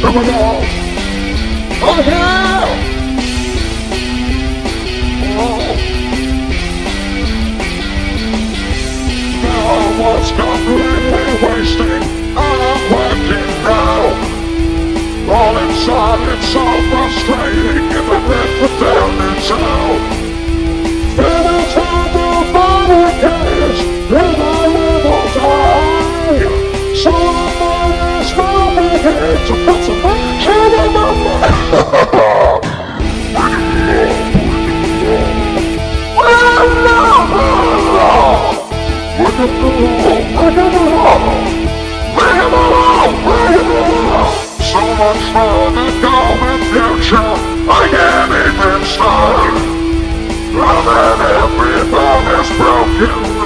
coming on. Oh yeah! Oh. Now what's completely wasting? I'm working now. All inside it's so frustrating. If I let the down it's out. Every time the body cares, then I will die. So I'm on this moving here to put some action in my mind. So much for the golden future, I can't even start. Now that everything is broken,